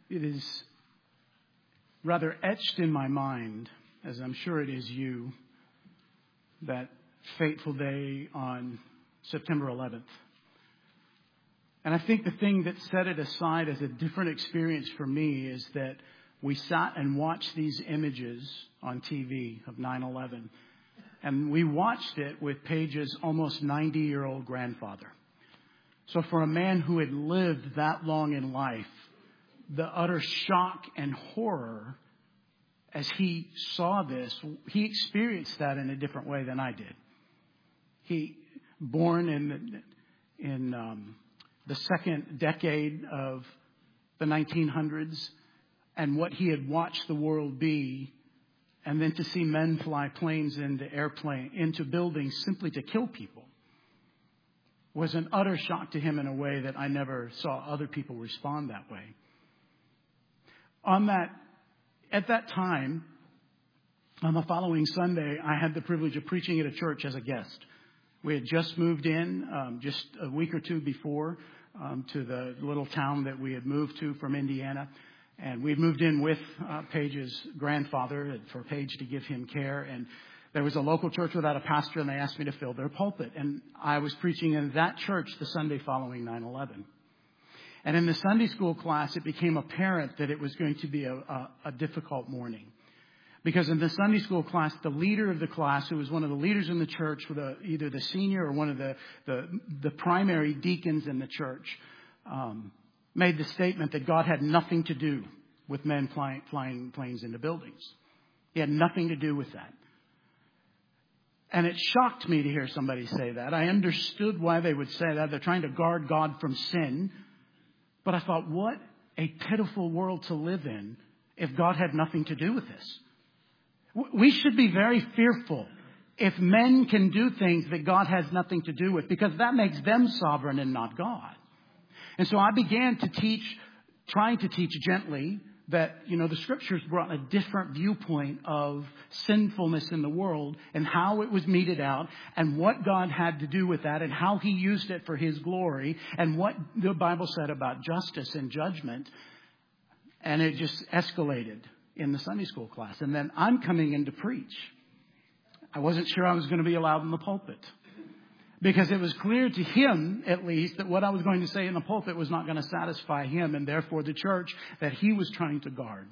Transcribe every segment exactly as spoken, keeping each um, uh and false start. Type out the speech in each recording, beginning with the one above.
it is rather etched in my mind, as I'm sure it is you, that fateful day on September eleventh. And I think the thing that set it aside as a different experience for me is that we sat and watched these images on T V of nine eleven. And we watched it with Paige's almost ninety-year-old grandfather. So for a man who had lived that long in life, the utter shock and horror as he saw this, he experienced that in a different way than I did. He, born in in um, the second decade of the nineteen hundreds, and what he had watched the world be, and then to see men fly planes into airplane, into buildings simply to kill people, was an utter shock to him in a way that I never saw other people respond that way. On that, at that time, on the following Sunday, I had the privilege of preaching at a church as a guest. We had just moved in um, just a week or two before um, to the little town that we had moved to from Indiana. And we'd moved in with uh, Paige's grandfather for Paige to give him care. And there was a local church without a pastor, and they asked me to fill their pulpit. And I was preaching in that church the Sunday following nine eleven. And in the Sunday school class, it became apparent that it was going to be a, a, a difficult morning. Because in the Sunday school class, the leader of the class, who was one of the leaders in the church, the, either the senior or one of the, the, the primary deacons in the church, um, made the statement that God had nothing to do with men flying, flying planes into buildings. He had nothing to do with that. And it shocked me to hear somebody say that. I understood why they would say that. They're trying to guard God from sin. But I thought, what a pitiful world to live in if God had nothing to do with this. We should be very fearful if men can do things that God has nothing to do with, because that makes them sovereign and not God. And so I began to teach, trying to teach gently, that, you know, the scriptures brought a different viewpoint of sinfulness in the world and how it was meted out and what God had to do with that and how he used it for his glory and what the Bible said about justice and judgment. And it just escalated in the Sunday school class. And then I'm coming in to preach. I wasn't sure I was going to be allowed in the pulpit, because it was clear to him, at least, that what I was going to say in the pulpit was not going to satisfy him and therefore the church that he was trying to guard.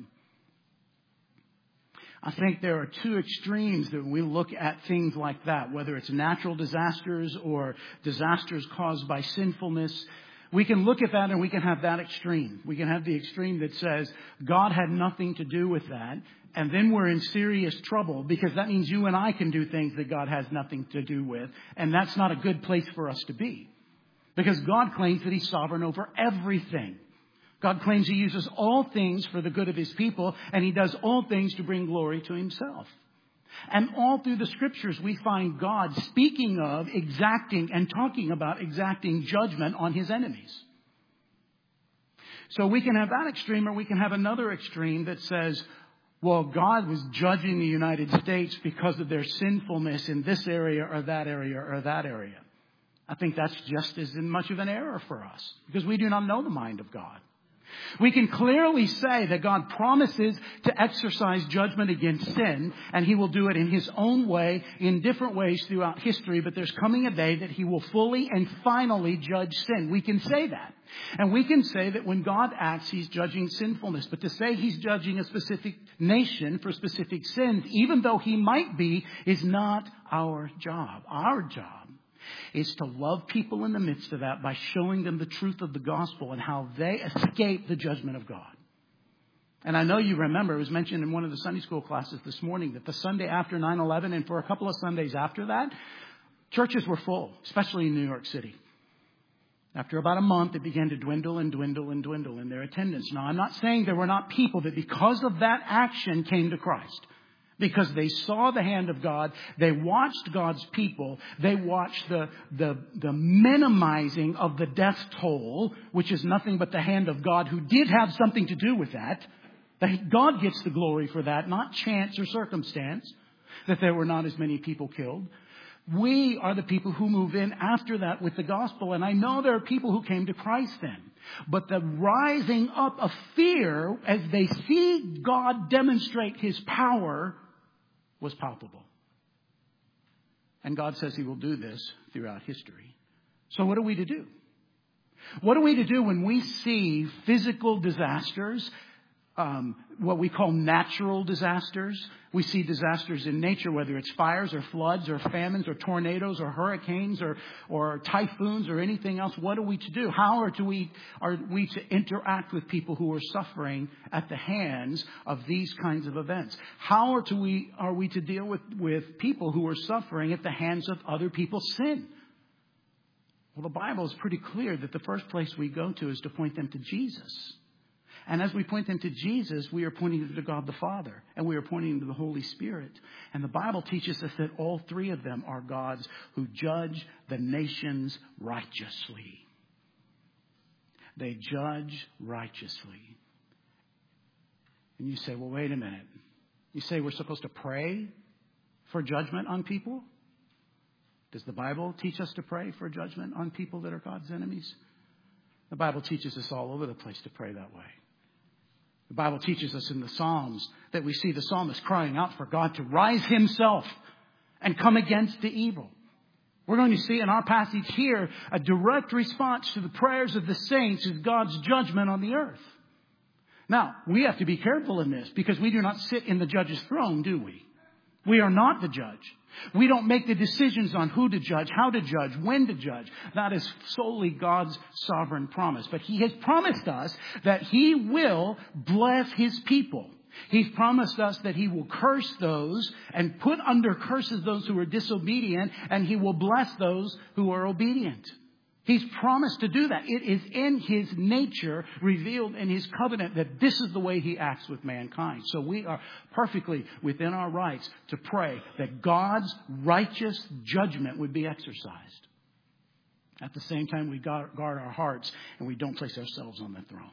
I think there are two extremes that we look at things like that, whether it's natural disasters or disasters caused by sinfulness. We can look at that and we can have that extreme. We can have the extreme that says God had nothing to do with that. And then we're in serious trouble, because that means you and I can do things that God has nothing to do with. And that's not a good place for us to be, because God claims that he's sovereign over everything. God claims he uses all things for the good of his people, and he does all things to bring glory to himself. And all through the scriptures, we find God speaking of exacting and talking about exacting judgment on his enemies. So we can have that extreme, or we can have another extreme that says, well, God was judging the United States because of their sinfulness in this area or that area or that area. I think that's just as much of an error for us, because we do not know the mind of God. We can clearly say that God promises to exercise judgment against sin, and he will do it in his own way, in different ways throughout history. But there's coming a day that he will fully and finally judge sin. We can say that. And we can say that when God acts, he's judging sinfulness. But to say he's judging a specific nation for specific sins, even though he might be, is not our job. Our job is to love people in the midst of that by showing them the truth of the gospel and how they escape the judgment of God. And I know you remember, it was mentioned in one of the Sunday school classes this morning, that the Sunday after nine eleven and for a couple of Sundays after that, churches were full, especially in New York City. After about a month, it began to dwindle and dwindle and dwindle in their attendance. Now, I'm not saying there were not people that because of that action came to Christ, because they saw the hand of God. They watched God's people. They watched the, the, the minimizing of the death toll, which is nothing but the hand of God, who did have something to do with that. That God gets the glory for that, not chance or circumstance, that there were not as many people killed. We are the people who move in after that with the gospel. And I know there are people who came to Christ then. But the rising up of fear as they see God demonstrate His power was palpable. And God says He will do this throughout history. So what are we to do? What are we to do when we see physical disasters, um, what we call natural disasters? We see disasters in nature, whether it's fires or floods or famines or tornadoes or hurricanes or, or typhoons or anything else. What are we to do? How are, to we, are we to interact with people who are suffering at the hands of these kinds of events? How are, to we, are we to deal with, with people who are suffering at the hands of other people's sin? Well, the Bible is pretty clear that the first place we go to is to point them to Jesus. And as we point them to Jesus, we are pointing them to God the Father. And we are pointing them to the Holy Spirit. And the Bible teaches us that all three of them are gods who judge the nations righteously. They judge righteously. And you say, well, wait a minute. You say we're supposed to pray for judgment on people? Does the Bible teach us to pray for judgment on people that are God's enemies? The Bible teaches us all over the place to pray that way. The Bible teaches us in the Psalms that we see the psalmist crying out for God to rise Himself and come against the evil. We're going to see in our passage here a direct response to the prayers of the saints of God's judgment on the earth. Now, we have to be careful in this because we do not sit in the judge's throne, do we? We are not the judge. We don't make the decisions on who to judge, how to judge, when to judge. That is solely God's sovereign promise. But He has promised us that He will bless His people. He's promised us that He will curse those and put under curses those who are disobedient, and He will bless those who are obedient. He's promised to do that. It is in His nature, revealed in His covenant, that this is the way He acts with mankind. So we are perfectly within our rights to pray that God's righteous judgment would be exercised. At the same time, we guard our hearts and we don't place ourselves on the throne.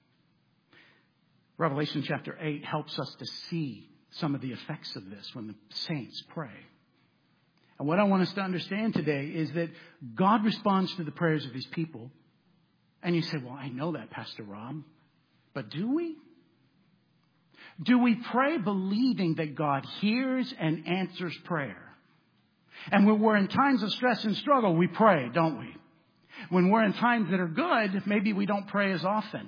Revelation chapter eight helps us to see some of the effects of this when the saints pray. And what I want us to understand today is that God responds to the prayers of His people. And you say, well, I know that, Pastor Rob. But do we? Do we pray believing that God hears and answers prayer? And when we're in times of stress and struggle, we pray, don't we? When we're in times that are good, maybe we don't pray as often.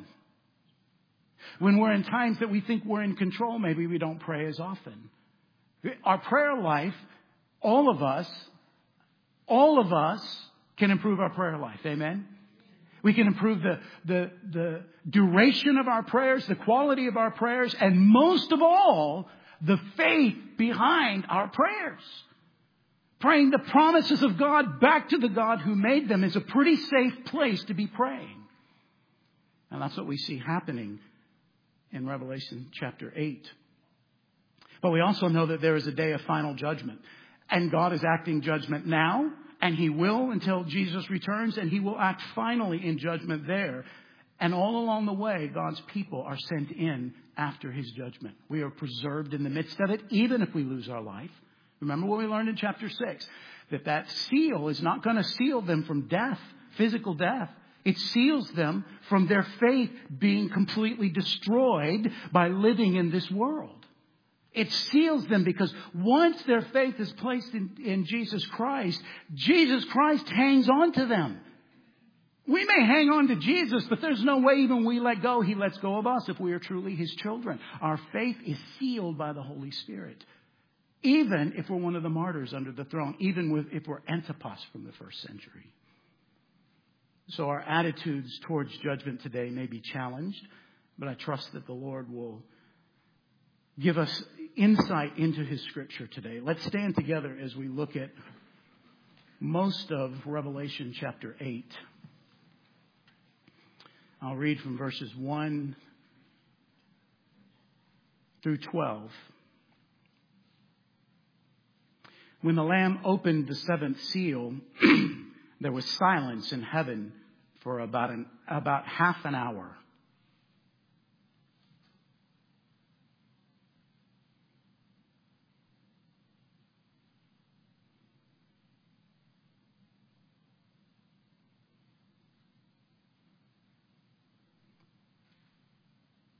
When we're in times that we think we're in control, maybe we don't pray as often. Our prayer life, all of us, all of us can improve our prayer life. Amen? We can improve the, the, the duration of our prayers, the quality of our prayers, and most of all, the faith behind our prayers. Praying the promises of God back to the God who made them is a pretty safe place to be praying. And that's what we see happening in Revelation chapter eight. But we also know that there is a day of final judgment. And God is acting judgment now, and He will until Jesus returns, and He will act finally in judgment there. And all along the way, God's people are sent in after His judgment. We are preserved in the midst of it, even if we lose our life. Remember what we learned in chapter six, that that seal is not going to seal them from death, physical death. It seals them from their faith being completely destroyed by living in this world. It seals them because once their faith is placed in, in Jesus Christ, Jesus Christ hangs on to them. We may hang on to Jesus, but there's no way even we let go, He lets go of us if we are truly His children. Our faith is sealed by the Holy Spirit. Even if we're one of the martyrs under the throne, even with, if we're Antipas from the first century. So our attitudes towards judgment today may be challenged, but I trust that the Lord will give us insight into His Scripture today. Let's stand together as we look at most of Revelation chapter eight. I'll read from verses one through twelve. When the Lamb opened the seventh seal, there was silence in heaven for about an, about half an hour.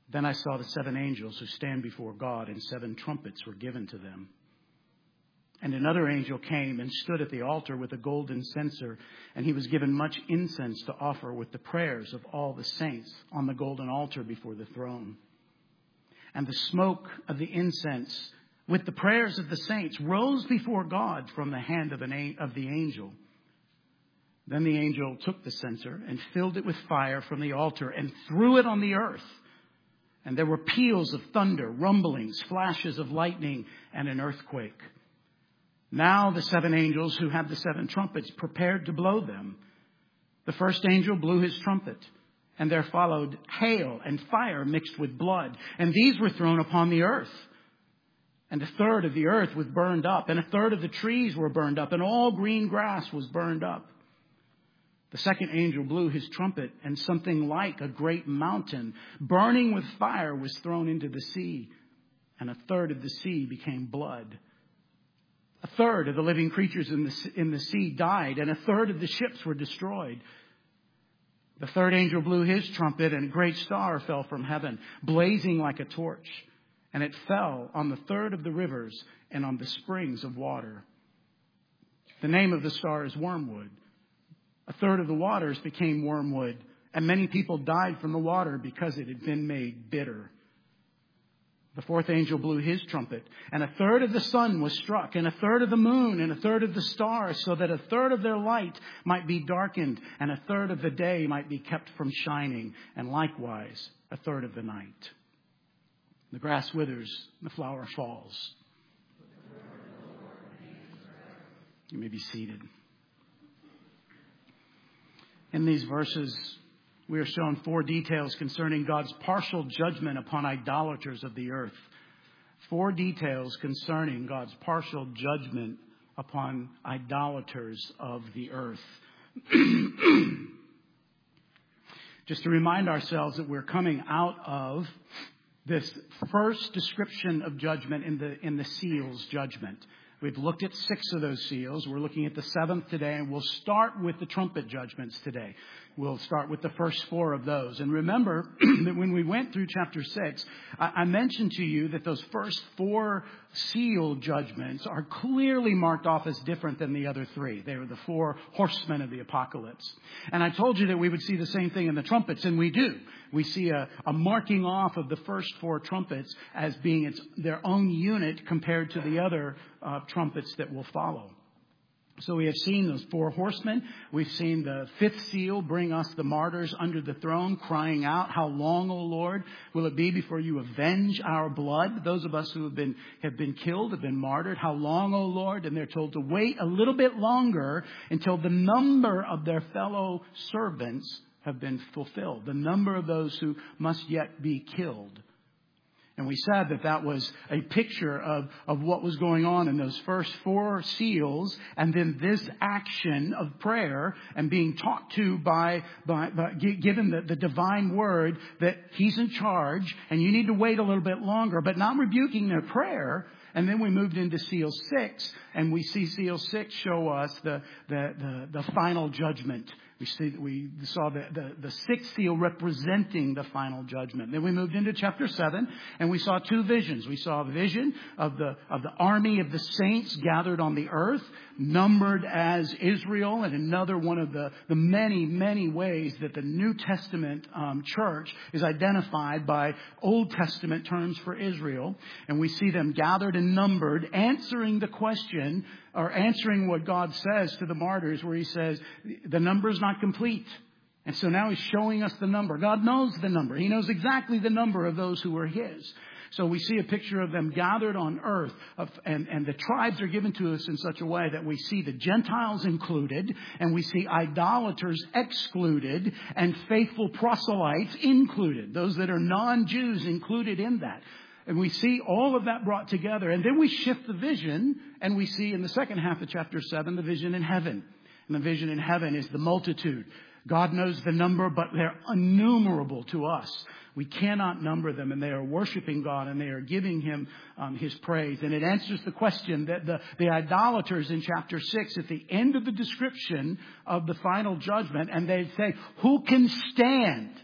Then I saw the seven angels who stand before God, and seven trumpets were given to them. And another angel came and stood at the altar with a golden censer, and he was given much incense to offer with the prayers of all the saints on the golden altar before the throne. And the smoke of the incense with the prayers of the saints rose before God from the hand of, an, of the angel. Then the angel took the censer and filled it with fire from the altar and threw it on the earth. And there were peals of thunder, rumblings, flashes of lightning, and an earthquake. Now the seven angels who had the seven trumpets prepared to blow them. The first angel blew his trumpet, and there followed hail and fire mixed with blood, and these were thrown upon the earth. And a third of the earth was burned up, and a third of the trees were burned up, and all green grass was burned up. The second angel blew his trumpet, and something like a great mountain, burning with fire, was thrown into the sea, and a third of the sea became blood. A third of the living creatures in the, in the sea died, and a third of the ships were destroyed. The third angel blew his trumpet, and a great star fell from heaven, blazing like a torch. And it fell on the third of the rivers and on the springs of water. The name of the star is Wormwood. A third of the waters became wormwood, and many people died from the water because it had been made bitter. The fourth angel blew his trumpet, and a third of the sun was struck, and a third of the moon, and a third of the stars, so that a third of their light might be darkened, and a third of the day might be kept from shining, and likewise a third of the night. The grass withers, the flower falls. You may be seated. In these verses, we are shown four details concerning God's partial judgment upon idolaters of the earth. Four details concerning God's partial judgment upon idolaters of the earth. Just to remind ourselves that we're coming out of this first description of judgment in the in the seals judgment. We've looked at six of those seals. We're looking at the seventh today, and we'll start with the trumpet judgments today. We'll start with the first four of those. And remember that when we went through chapter six, I, I mentioned to you that those first four seal judgments are clearly marked off as different than the other three. They were the four horsemen of the apocalypse. And I told you that we would see the same thing in the trumpets, and we do. We see a, a marking off of the first four trumpets as being its, their own unit compared to the other uh, trumpets that will follow. So we have seen those four horsemen. We've seen the fifth seal bring us the martyrs under the throne, crying out, "How long, O Lord, will it be before you avenge our blood?" Those of us who have been have been killed, have been martyred. "How long, O Lord?" And they're told to wait a little bit longer until the number of their fellow servants have been fulfilled. The number of those who must yet be killed. And we said that that was a picture of, of what was going on in those first four seals, and then this action of prayer and being talked to by, by, by given the, the divine word that He's in charge and you need to wait a little bit longer, but not rebuking their prayer. And then we moved into seal six, and we see seal six show us the, the, the, the final judgment. We see we saw the, the, the sixth seal representing the final judgment. Then we moved into chapter seven, and we saw two visions. We saw a vision of the of the army of the saints gathered on the earth, numbered as Israel, and another one of the, the many, many ways that the New Testament um, church is identified by Old Testament terms for Israel. And we see them gathered and numbered, answering the question, or answering what God says to the martyrs, where He says, the number is not complete. And so now He's showing us the number. God knows the number. He knows exactly the number of those who are His. So we see a picture of them gathered on earth, of, and, and the tribes are given to us in such a way that we see the Gentiles included, and we see idolaters excluded, and faithful proselytes included. Those that are non-Jews included in that. And we see all of that brought together. And then we shift the vision, and we see in the second half of chapter seven, the vision in heaven. And the vision in heaven is the multitude. God knows the number, but they're innumerable to us. We cannot number them, and they are worshiping God, and they are giving Him um, His praise. And it answers the question that the, the idolaters in chapter six, at the end of the description of the final judgment, and they say, who can stand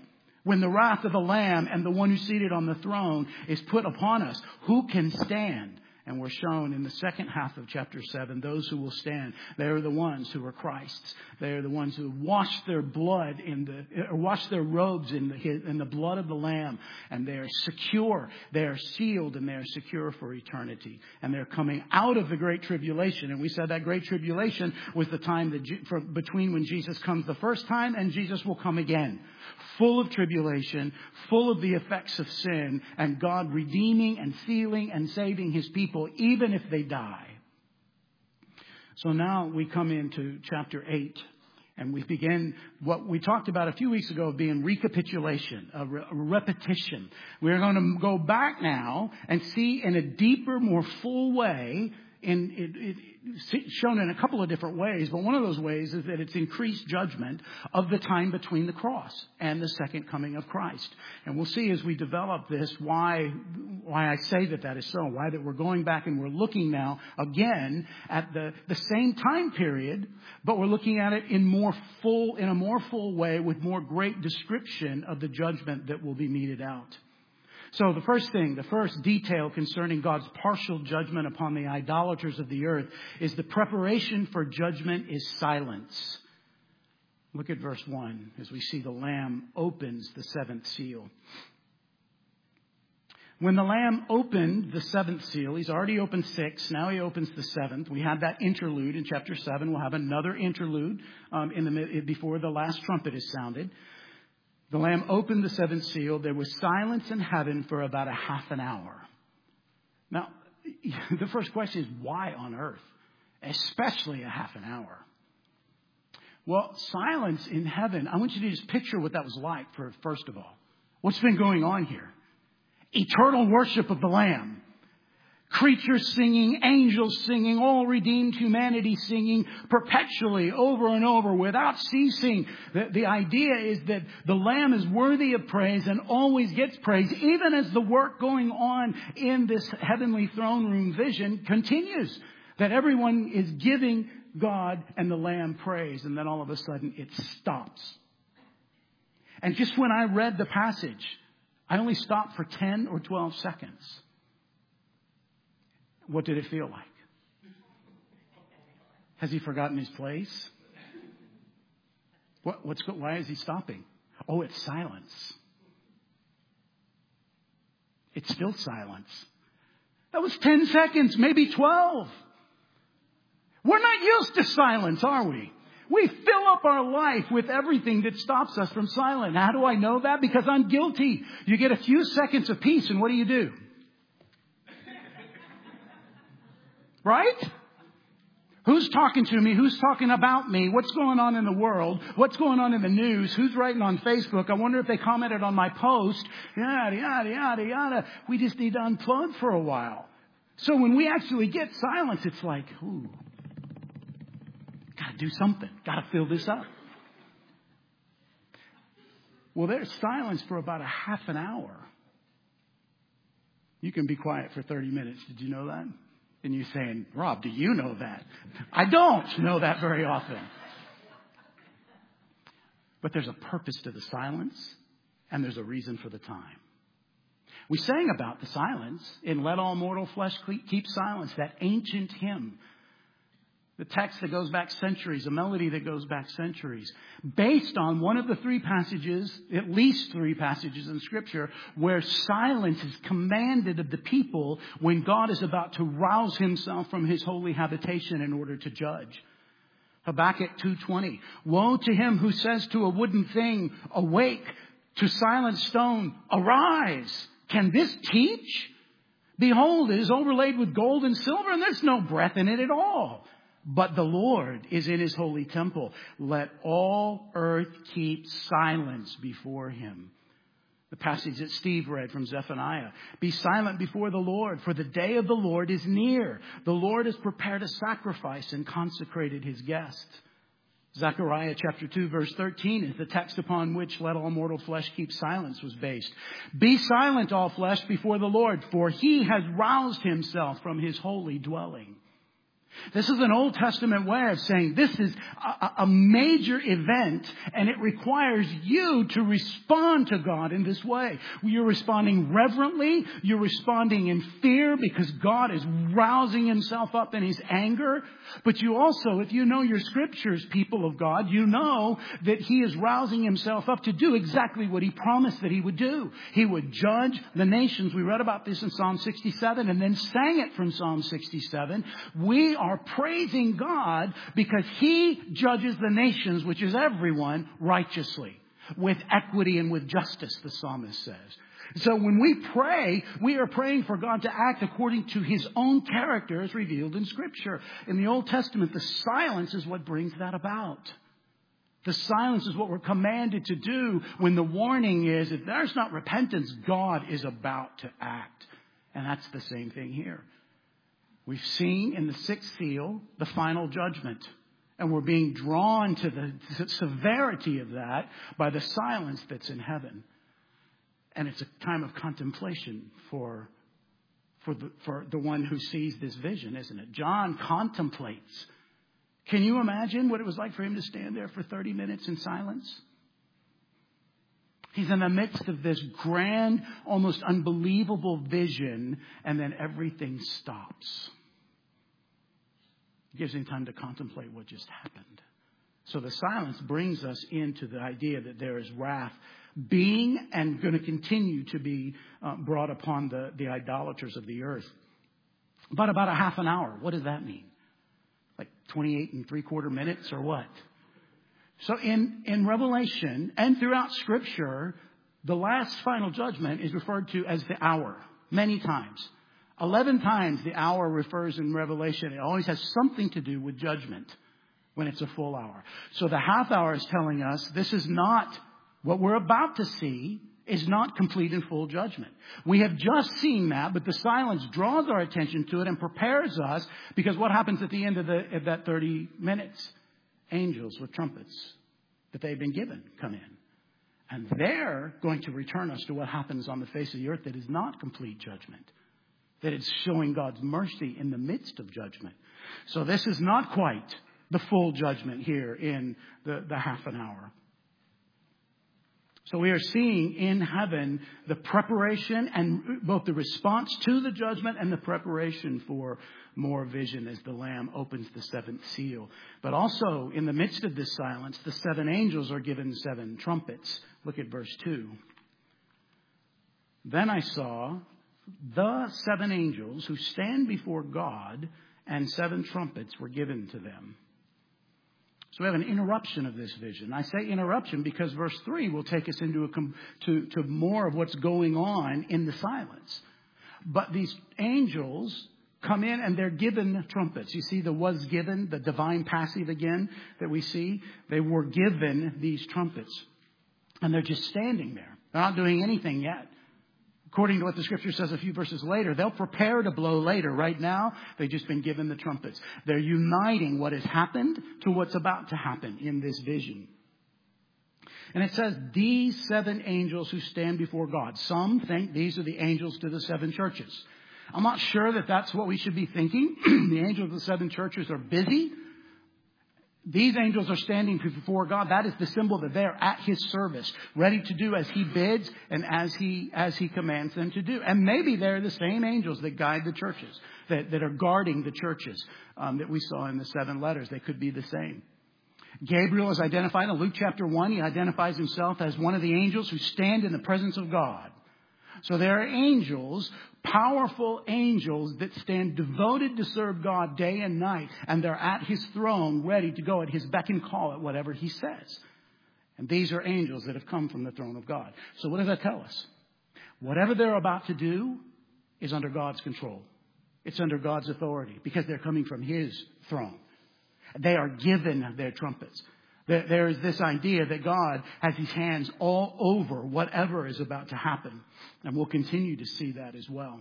When the wrath of the Lamb and the one who's seated on the throne is put upon us, who can stand? And we're shown in the second half of chapter seven, those who will stand. They are the ones who are Christ's. They are the ones who washed their blood in the, or washed their robes in the, in the blood of the Lamb. And they are secure. They are sealed and they are secure for eternity. And they're coming out of the great tribulation. And we said that great tribulation was the time that, for, between when Jesus comes the first time and Jesus will come again. Full of tribulation, full of the effects of sin, and God redeeming and sealing and saving his people, even if they die. So now we come into chapter eight, and we begin what we talked about a few weeks ago of being recapitulation, a, re- a repetition. We're going to go back now and see in a deeper, more full way, in it, it, shown in a couple of different ways, but one of those ways is that it's increased judgment of the time between the cross and the second coming of Christ. And we'll see as we develop this why why I say that that is so, why that we're going back and we're looking now again at the, the same time period, but we're looking at it in more full in a more full way with more great description of the judgment that will be meted out. So the first thing, the first detail concerning God's partial judgment upon the idolaters of the earth is the preparation for judgment is silence. Look at verse one as we see the Lamb opens the seventh seal. When the Lamb opened the seventh seal, he's already opened six. Now he opens the seventh. We had that interlude in chapter seven. We'll have another interlude um, in the before the last trumpet is sounded. The Lamb opened the seventh seal. There was silence in heaven for about a half an hour. Now, the first question is, why on earth? Especially a half an hour. Well, silence in heaven, I want you to just picture what that was like, for first of all. What's been going on here? Eternal worship of the Lamb. Creatures singing, angels singing, all redeemed humanity singing perpetually over and over without ceasing. The, the idea is that the Lamb is worthy of praise and always gets praise, even as the work going on in this heavenly throne room vision continues. That everyone is giving God and the Lamb praise, and then all of a sudden it stops. And just when I read the passage, I only stopped for ten or twelve seconds. What did it feel like? Has he forgotten his place? What, what's why is he stopping? Oh, it's silence. It's still silence. That was ten seconds, maybe twelve. We're not used to silence, are we? We fill up our life with everything that stops us from silence. How do I know that? Because I'm guilty. You get a few seconds of peace, and what do you do? Right? Who's talking to me? Who's talking about me? What's going on in the world? What's going on in the news? Who's writing on Facebook? I wonder if they commented on my post. Yada, yada, yada, yada. We just need to unplug for a while. So when we actually get silence, it's like, ooh, gotta do something. Gotta fill this up. Well, there's silence for about a half an hour. You can be quiet for thirty minutes. Did you know that? And you're saying, Rob, do you know that? I don't know that very often. But there's a purpose to the silence, and there's a reason for the time. We sang about the silence in Let All Mortal Flesh Keep Silence, that ancient hymn. The text that goes back centuries, a melody that goes back centuries, based on one of the three passages, at least three passages in Scripture, where silence is commanded of the people when God is about to rouse himself from his holy habitation in order to judge. Habakkuk two twenty, woe to him who says to a wooden thing, awake, to silent stone, arise. Can this teach? Behold, it is overlaid with gold and silver, and there's no breath in it at all. But the Lord is in his holy temple. Let all earth keep silence before him. The passage that Steve read from Zephaniah. Be silent before the Lord, for the day of the Lord is near. The Lord has prepared a sacrifice and consecrated his guest. Zechariah chapter two verse thirteen is the text upon which Let All Mortal Flesh Keep Silence was based. Be silent, all flesh, before the Lord, for he has roused himself from his holy dwelling. This is an Old Testament way of saying this is a, a major event, and it requires you to respond to God in this way. You're responding reverently. You're responding in fear because God is rousing himself up in his anger. But you also, if you know your scriptures, people of God, you know that he is rousing himself up to do exactly what he promised that he would do. He would judge the nations. We read about this in Psalm sixty-seven and then sang it from Psalm sixty-seven. We are praising God because he judges the nations, which is everyone, righteously, with equity and with justice, the psalmist says. So when we pray, we are praying for God to act according to his own character as revealed in Scripture. In the Old Testament, the silence is what brings that about. The silence is what we're commanded to do when the warning is, if there's not repentance, God is about to act. And that's the same thing here. We've seen in the sixth seal the final judgment. And we're being drawn to the severity of that by the silence that's in heaven. And it's a time of contemplation for, for, the, for the one who sees this vision, isn't it? John contemplates. Can you imagine what it was like for him to stand there for thirty minutes in silence? He's in the midst of this grand, almost unbelievable vision, and then everything stops. It gives him time to contemplate what just happened. So the silence brings us into the idea that there is wrath being and going to continue to be uh, brought upon the, the idolaters of the earth. But about a half an hour. What does that mean? Like twenty-eight and three quarter minutes or what? So in, in Revelation and throughout Scripture, the last final judgment is referred to as the hour many times. Eleven times the hour refers in Revelation. It always has something to do with judgment when it's a full hour. So the half hour is telling us this is not what we're about to see is not complete and full judgment. We have just seen that, but the silence draws our attention to it and prepares us because what happens at the end of, the, of that thirty minutes? Angels with trumpets that they've been given come in. And they're going to return us to what happens on the face of the earth that is not complete judgment. That it's showing God's mercy in the midst of judgment. So this is not quite the full judgment here in the, the half an hour. So we are seeing in heaven the preparation and both the response to the judgment and the preparation for more vision as the Lamb opens the seventh seal. But also in the midst of this silence, the seven angels are given seven trumpets. Look at verse two. Then I saw the seven angels who stand before God, and seven trumpets were given to them. So we have an interruption of this vision. I say interruption because verse three will take us into a, to, to more of what's going on in the silence. But these angels come in and they're given trumpets. You see the was given, the divine passive again that we see. They were given these trumpets. And they're just standing there. They're not doing anything yet. According to what the Scripture says a few verses later, they'll prepare to blow later. Right now, they've just been given the trumpets. They're uniting what has happened to what's about to happen in this vision. And it says, these seven angels who stand before God. Some think these are the angels to the seven churches. I'm not sure that that's what we should be thinking. The angels of the seven churches are busy. These angels are standing before God. That is the symbol that they're at his service, ready to do as he bids and as he as he commands them to do. And maybe they're the same angels that guide the churches, that, that are guarding the churches um, that we saw in the seven letters. They could be the same. Gabriel is identified in Luke chapter one. He identifies himself as one of the angels who stand in the presence of God. So there are angels, powerful angels that stand devoted to serve God day and night. And they're at his throne ready to go at his beck and call at whatever he says. And these are angels that have come from the throne of God. So what does that tell us? Whatever they're about to do is under God's control. It's under God's authority because they're coming from his throne. They are given their trumpets. There is this idea that God has his hands all over whatever is about to happen. And we'll continue to see that as well.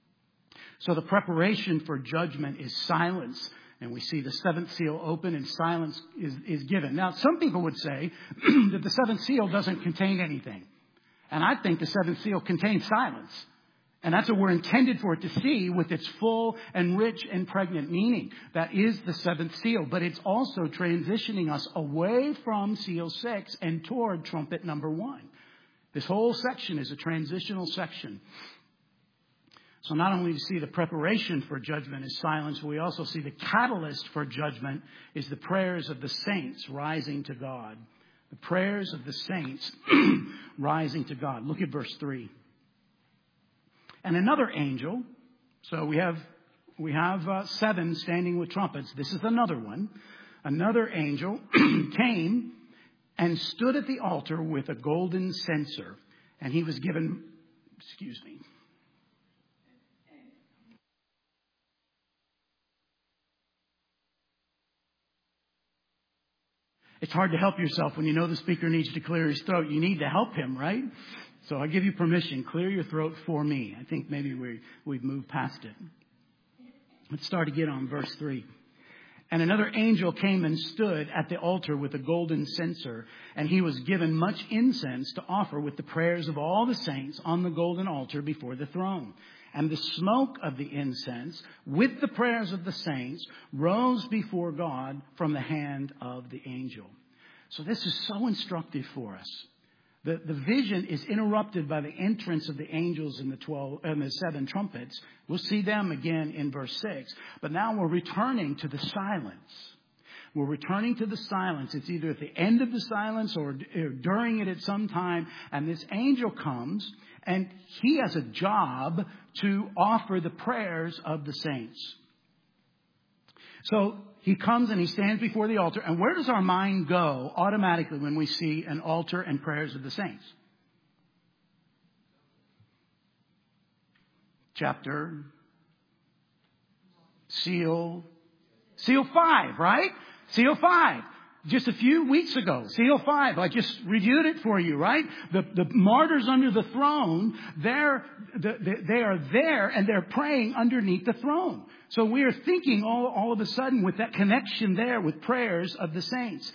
So the preparation for judgment is silence. And we see the seventh seal open and silence is, is given. Now, some people would say that the seventh seal doesn't contain anything. And I think the seventh seal contains silence. And that's what we're intended for it to see, with its full and rich and pregnant meaning. That is the seventh seal. But it's also transitioning us away from seal six and toward trumpet number one. This whole section is a transitional section. So not only do we see the preparation for judgment is silence, but we also see the catalyst for judgment is the prayers of the saints rising to God. The prayers of the saints rising to God. Look at verse three. And another angel, so we have we have uh, seven standing with trumpets. This is another one. Another angel came and stood at the altar with a golden censer. And he was given, excuse me. It's hard to help yourself when you know the speaker needs to clear his throat. You need to help him, right? So I give you permission. Clear your throat for me. I think maybe we, we've moved past it. Let's start again on verse three. And another angel came and stood at the altar with a golden censer, and he was given much incense to offer with the prayers of all the saints on the golden altar before the throne. And the smoke of the incense with the prayers of the saints rose before God from the hand of the angel. So this is so instructive for us. The, the vision is interrupted by the entrance of the angels in the twelve and the seven trumpets. We'll see them again in verse six. But now we're returning to the silence. We're returning to the silence. It's either at the end of the silence or, or during it at some time. And this angel comes, and he has a job to offer the prayers of the saints. So he comes and he stands before the altar. And where does our mind go automatically when we see an altar and prayers of the saints? Chapter, seal, seal five, right? Seal five. Just a few weeks ago, seal five. I just reviewed it for you, right? The, the martyrs under the throne, they're, the, they are there and they're praying underneath the throne. So we are thinking all, all of a sudden with that connection there with prayers of the saints.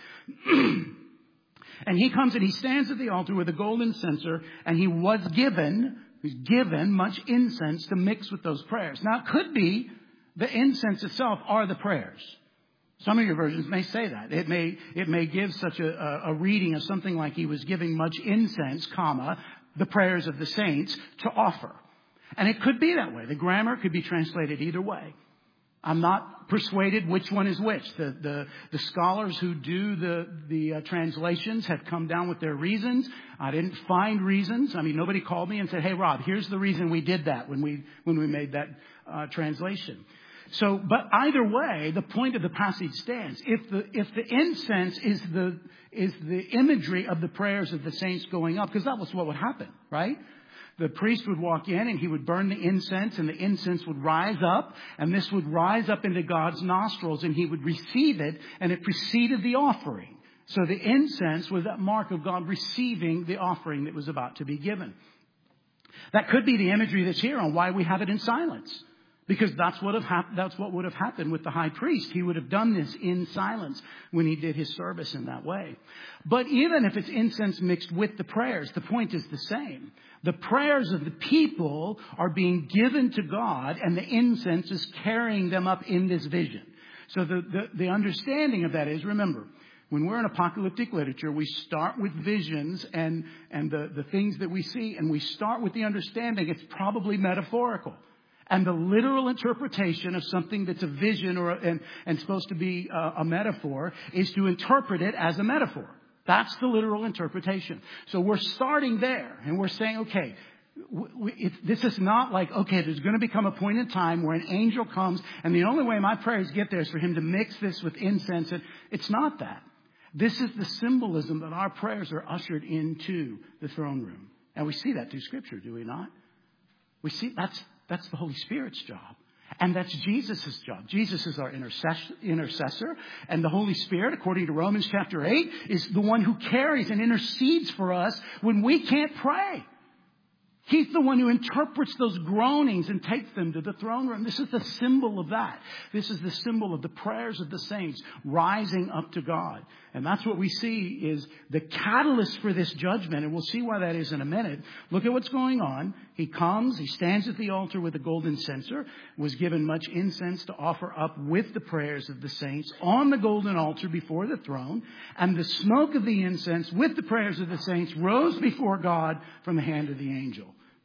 And he comes and he stands at the altar with a golden censer, and he was given, he's given much incense to mix with those prayers. Now it could be the incense itself are the prayers. Some of your versions may say that. It may, it may give such a, a reading of something like he was giving much incense, comma, the prayers of the saints to offer. And it could be that way. The grammar could be translated either way. I'm not persuaded which one is which. The, the, the scholars who do the, the uh, translations have come down with their reasons. I didn't find reasons. I mean, nobody called me and said, hey, Rob, here's the reason we did that when we, when we made that uh, translation. So, but either way, the point of the passage stands. If the, if the incense is the, is the imagery of the prayers of the saints going up, because that was what would happen, right? The priest would walk in and he would burn the incense, and the incense would rise up, and this would rise up into God's nostrils, and he would receive it, and it preceded the offering. So the incense was that mark of God receiving the offering that was about to be given. That could be the imagery that's here on why we have it in silence. Because that's what, have hap- that's what would have happened with the high priest. He would have done this in silence when he did his service in that way. But even if it's incense mixed with the prayers, the point is the same. The prayers of the people are being given to God, and the incense is carrying them up in this vision. So the, the, the understanding of that is, remember, when we're in apocalyptic literature, we start with visions and, and the, the things that we see, and we start with the understanding it's probably metaphorical. And the literal interpretation of something that's a vision or a, and, and supposed to be a, a metaphor is to interpret it as a metaphor. That's the literal interpretation. So we're starting there, and we're saying, okay, we, it, this is not like, okay, there's going to become a point in time where an angel comes, and the only way my prayers get there is for him to mix this with incense. And it's not that. This is the symbolism that our prayers are ushered into the throne room. And we see that through Scripture, do we not? We see that's That's the Holy Spirit's job. And that's Jesus' job. Jesus is our intercessor. And the Holy Spirit, according to Romans chapter eight, is the one who carries and intercedes for us when we can't pray. He's the one who interprets those groanings and takes them to the throne room. This is the symbol of that. This is the symbol of the prayers of the saints rising up to God. And that's what we see is the catalyst for this judgment. And we'll see why that is in a minute. Look at what's going on. He comes, he stands at the altar with a golden censer, was given much incense to offer up with the prayers of the saints on the golden altar before the throne. And the smoke of the incense with the prayers of the saints rose before God from the hand of the angel.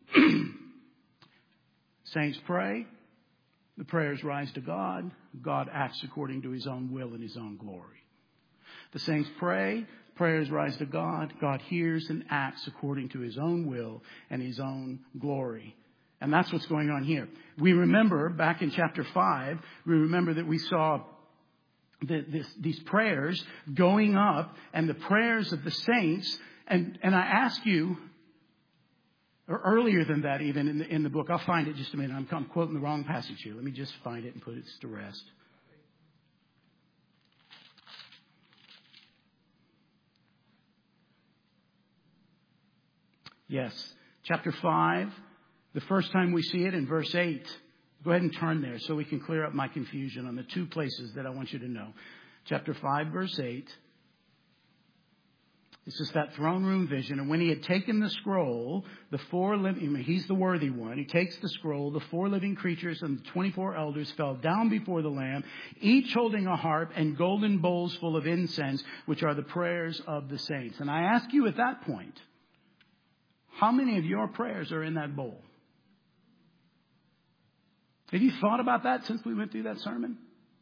Saints pray. The prayers rise to God. God acts according to his own will and his own glory. The saints pray, prayers rise to God. God hears and acts according to his own will and his own glory. And that's what's going on here. We remember back in chapter five, we remember that we saw the, this, these prayers going up and the prayers of the saints. And, and I ask you, or earlier than that even in the, in the book, I'll find it just a minute. I'm, I'm quoting the wrong passage here. Let me just find it and put it to rest. Yes, chapter five, the first time we see it in verse eight. Go ahead and turn there so we can clear up my confusion on the two places that I want you to know. Chapter five, verse eight. It's just that throne room vision. And when he had taken the scroll, the four living, he's the worthy one. He takes the scroll, the four living creatures and the twenty-four elders fell down before the Lamb, each holding a harp and golden bowls full of incense, which are the prayers of the saints. And I ask you at that point, how many of your prayers are in that bowl? Have you thought about that since we went through that sermon?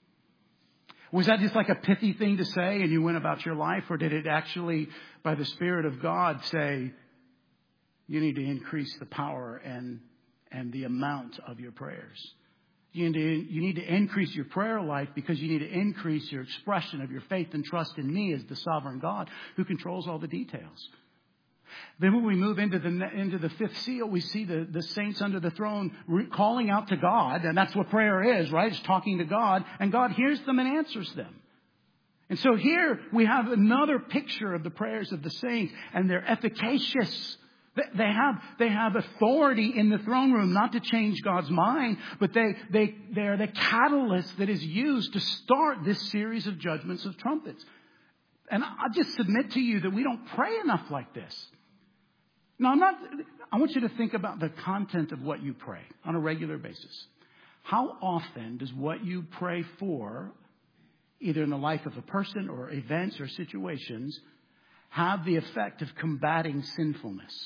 Was that just like a pithy thing to say and you went about your life? Or did it actually, by the Spirit of God, say, you need to increase the power and, and the amount of your prayers? You need, to, you need to increase your prayer life because you need to increase your expression of your faith and trust in me as the sovereign God who controls all the details. Then when we move into the into the fifth seal, we see the, the saints under the throne re- calling out to God. And that's what prayer is, right? It's talking to God. And God hears them and answers them. And so here we have another picture of the prayers of the saints. And they're efficacious. They have, they have authority in the throne room, not to change God's mind. But they, they, they are the catalyst that is used to start this series of judgments of trumpets. And I just submit to you that we don't pray enough like this. Now, I'm not, I want you to think about the content of what you pray on a regular basis. How often does what you pray for, either in the life of a person or events or situations, have the effect of combating sinfulness?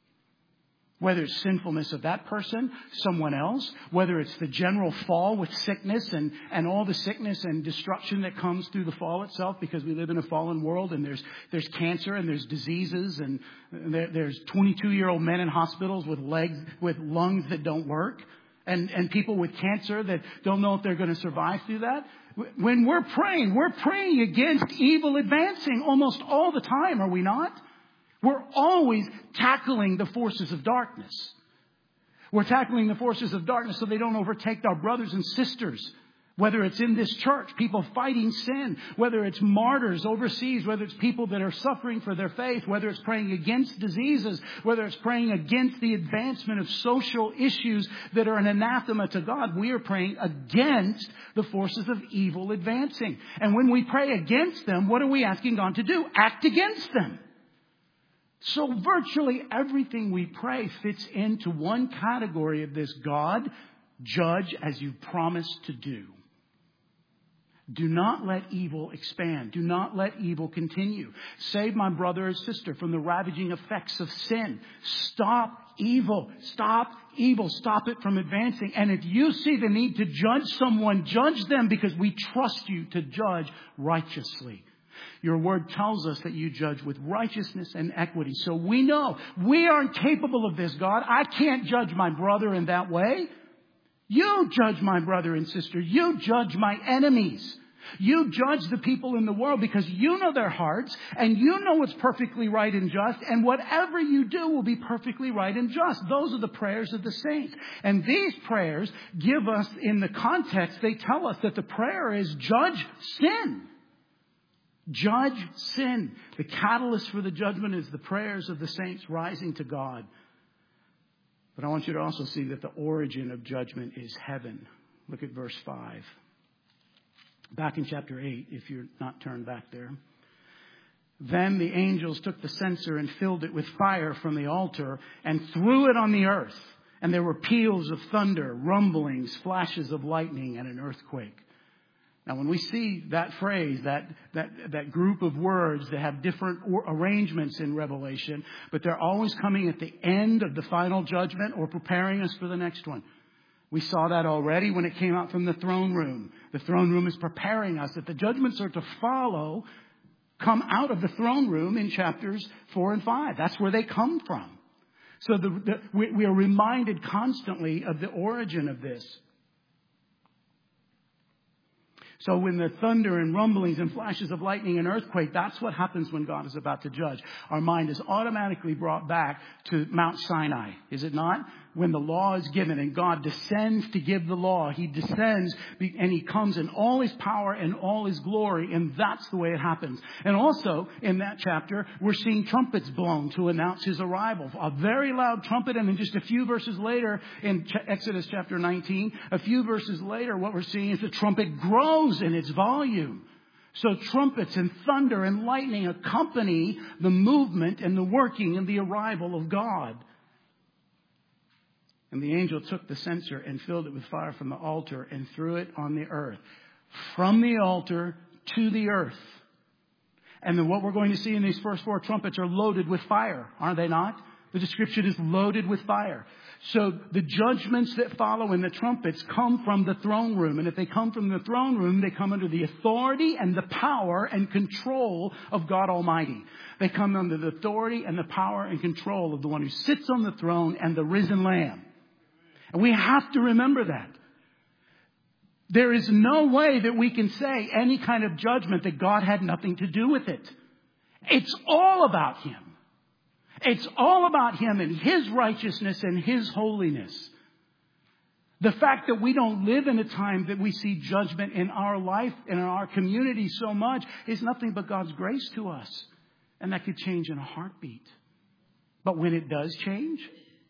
Whether it's sinfulness of that person, someone else, whether it's the general fall with sickness and, and all the sickness and destruction that comes through the fall itself, because we live in a fallen world and there's there's cancer and there's diseases and there, there's twenty-two-year-old men in hospitals with legs, with lungs that don't work and, and people with cancer that don't know if they're going to survive through that. When we're praying, we're praying against evil advancing almost all the time, are we not? We're always tackling the forces of darkness. We're tackling the forces of darkness so they don't overtake our brothers and sisters. Whether it's in this church, people fighting sin. Whether it's martyrs overseas. Whether it's people that are suffering for their faith. Whether it's praying against diseases. Whether it's praying against the advancement of social issues that are an anathema to God. We are praying against the forces of evil advancing. And when we pray against them, what are we asking God to do? Act against them. So virtually everything we pray fits into one category of this: God, judge as you promised to do. Do not let evil expand. Do not let evil continue. Save my brother or sister from the ravaging effects of sin. Stop evil. Stop evil. Stop it from advancing. And if you see the need to judge someone, judge them, because we trust you to judge righteously. Your word tells us that you judge with righteousness and equity. So we know we aren't capable of this, God. I can't judge my brother in that way. You judge my brother and sister. You judge my enemies. You judge the people in the world because you know their hearts and you know what's perfectly right and just. And whatever you do will be perfectly right and just. Those are the prayers of the saints. And these prayers give us, in the context, they tell us that the prayer is judge sin. Judge sin. The catalyst for the judgment is the prayers of the saints rising to God. But I want you to also see that the origin of judgment is heaven. Look at verse five. Back in chapter eight, if you're not turned back there. Then the angels took the censer and filled it with fire from the altar and threw it on the earth. And there were peals of thunder, rumblings, flashes of lightning, and an earthquake. Now, when we see that phrase, that, that, that group of words that have different arrangements in Revelation, but they're always coming at the end of the final judgment or preparing us for the next one. We saw that already when it came out from the throne room. The throne room is preparing us that the judgments are to follow, come out of the throne room in chapters four and five. That's where they come from. So the, the, we, we are reminded constantly of the origin of this. So when the thunder and rumblings and flashes of lightning and earthquake, that's what happens when God is about to judge. Our mind is automatically brought back to Mount Sinai, is it not? When the law is given and God descends to give the law, He descends and He comes in all His power and all His glory, and that's the way it happens. And also in that chapter, we're seeing trumpets blown to announce His arrival. A very loud trumpet, and then just a few verses later in Exodus chapter nineteen, a few verses later, what we're seeing is the trumpet grows in its volume. So trumpets and thunder and lightning accompany the movement and the working and the arrival of God. And the angel took the censer and filled it with fire from the altar and threw it on the earth. From the altar to the earth. And then what we're going to see in these first four trumpets are loaded with fire, aren't they not? The description is loaded with fire. So the judgments that follow in the trumpets come from the throne room. And if they come from the throne room, they come under the authority and the power and control of God Almighty. They come under the authority and the power and control of the one who sits on the throne and the risen Lamb. And we have to remember that. There is no way that we can say any kind of judgment that God had nothing to do with it. It's all about Him. It's all about Him and His righteousness and His holiness. The fact that we don't live in a time that we see judgment in our life and in our community so much is nothing but God's grace to us. And that could change in a heartbeat. But when it does change,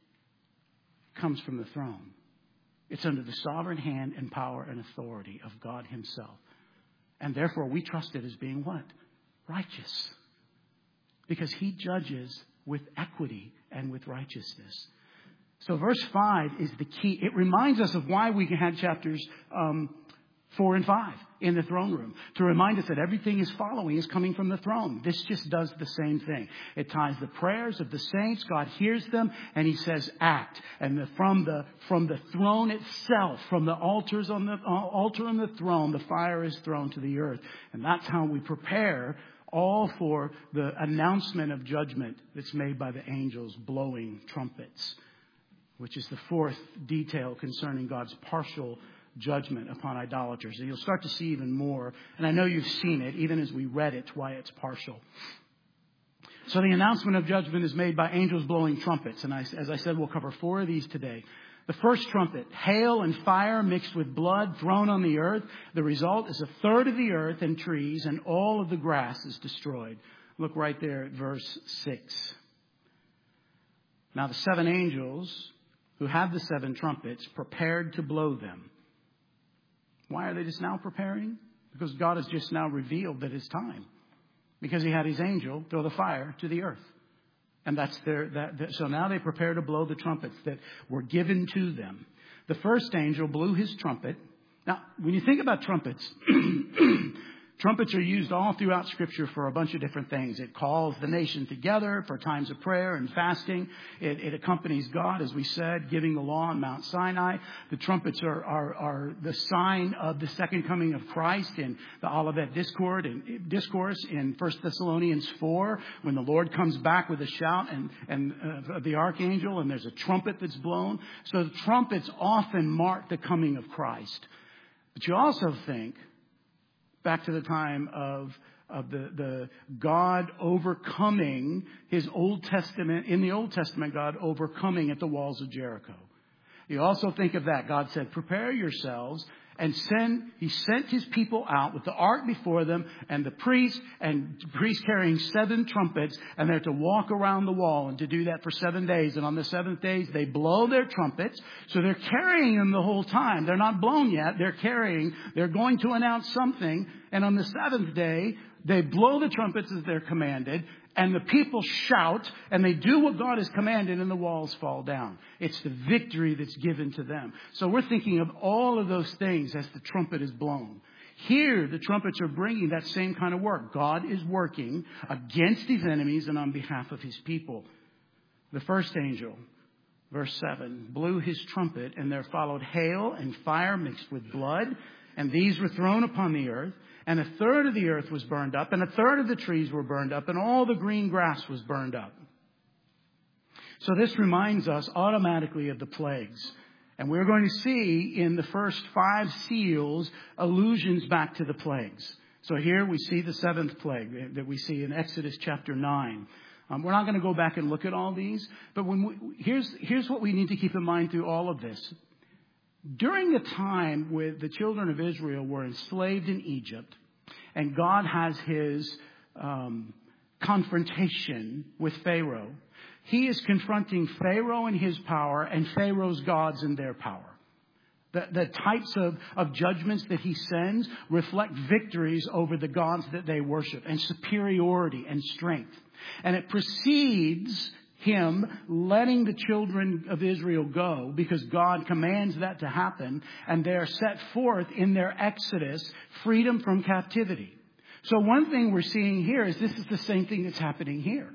it comes from the throne. It's under the sovereign hand and power and authority of God Himself. And therefore we trust it as being what? Righteous. Because He judges with equity and with righteousness. So verse five is the key. It reminds us of why we had chapters um, four and five in the throne room. To remind us that everything is following, is coming from the throne. This just does the same thing. It ties the prayers of the saints. God hears them and He says act. And the, from the from the throne itself, from the altars on the uh, altar on the throne, the fire is thrown to the earth. And that's how we prepare all for the announcement of judgment that's made by the angels blowing trumpets, which is the fourth detail concerning God's partial judgment upon idolaters. And you'll start to see even more. And I know you've seen it, even as we read it, why it's partial. So the announcement of judgment is made by angels blowing trumpets. And I, as I said, we'll cover four of these today. The first trumpet, hail and fire mixed with blood thrown on the earth. The result is a third of the earth and trees and all of the grass is destroyed. Look right there at verse six. Now the seven angels who had the seven trumpets prepared to blow them. Why are they just now preparing? Because God has just now revealed that it's time. Because He had His angel throw the fire to the earth. And that's their, that, that, so now they prepare to blow the trumpets that were given to them. The first angel blew his trumpet. Now, when you think about trumpets, trumpets are used all throughout Scripture for a bunch of different things. It calls the nation together for times of prayer and fasting. It, it accompanies God, as we said, giving the law on Mount Sinai. The trumpets are, are, are the sign of the second coming of Christ in the Olivet Discourse in, discourse in First Thessalonians four, when the Lord comes back with a shout and, and uh, the archangel, and there's a trumpet that's blown. So the trumpets often mark the coming of Christ. But you also think back to the time of, of the, the God overcoming His Old Testament, in the Old Testament, God overcoming at the walls of Jericho. You also think of that. God said, prepare yourselves, and send, He sent His people out with the ark before them and the priests and priests carrying seven trumpets, and they're to walk around the wall and to do that for seven days. And on the seventh day, they blow their trumpets. So they're carrying them the whole time. They're not blown yet. They're carrying, they're going to announce something. And on the seventh day, they blow the trumpets as they're commanded, and the people shout, and they do what God has commanded, and the walls fall down. It's the victory that's given to them. So we're thinking of all of those things as the trumpet is blown. Here, the trumpets are bringing that same kind of work. God is working against his enemies and on behalf of his people. The first angel, verse seven, blew his trumpet, and there followed hail and fire mixed with blood, and these were thrown upon the earth, and a third of the earth was burned up, and a third of the trees were burned up, and all the green grass was burned up. So this reminds us automatically of the plagues. And we're going to see in the first five seals allusions back to the plagues. So here we see the seventh plague that we see in Exodus chapter nine. Um, we're not going to go back and look at all these, but when we, here's, here's what we need to keep in mind through all of this. During the time when the children of Israel were enslaved in Egypt, and God has his um, confrontation with Pharaoh, he is confronting Pharaoh and his power and Pharaoh's gods and their power. The, the types of, of judgments that he sends reflect victories over the gods that they worship and superiority and strength. And it precedes him letting the children of Israel go because God commands that to happen. And they are set forth in their exodus, freedom from captivity. So one thing we're seeing here is this is the same thing that's happening here.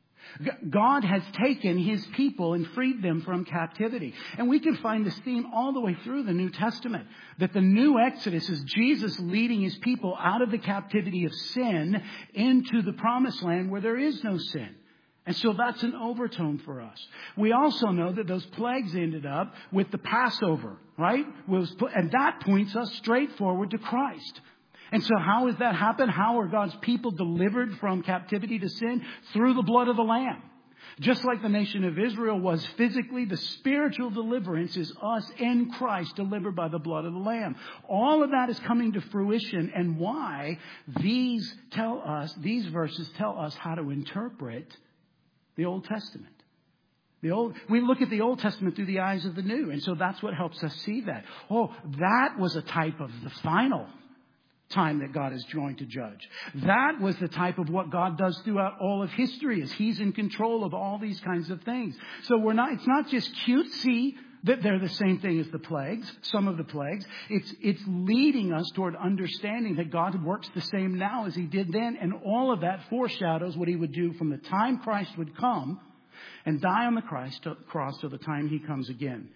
God has taken his people and freed them from captivity. And we can find this theme all the way through the New Testament. That the new Exodus is Jesus leading his people out of the captivity of sin into the promised land where there is no sin. And so that's an overtone for us. We also know that those plagues ended up with the Passover, right? And that points us straight forward to Christ. And so how has that happened? How are God's people delivered from captivity to sin? Through the blood of the Lamb. Just like the nation of Israel was physically, the spiritual deliverance is us in Christ delivered by the blood of the Lamb. All of that is coming to fruition, and why these tell us, these verses tell us how to interpret the Old Testament. The old, we look at the Old Testament through the eyes of the New, and so that's what helps us see that. Oh, that was a type of the final time that God is going to judge. That was the type of what God does throughout all of history, as he's in control of all these kinds of things. So we're not, it's not just cutesy that they're the same thing as the plagues, some of the plagues. It's, it's leading us toward understanding that God works the same now as he did then. And all of that foreshadows what he would do from the time Christ would come and die on the Christ, cross till the time he comes again.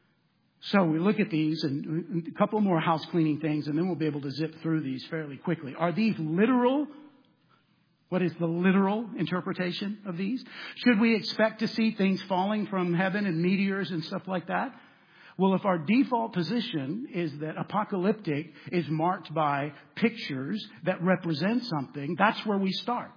So we look at these and a couple more house cleaning things, and then we'll be able to zip through these fairly quickly. Are these literal? What is the literal interpretation of these? Should we expect to see things falling from heaven and meteors and stuff like that? Well, if our default position is that apocalyptic is marked by pictures that represent something, that's where we start.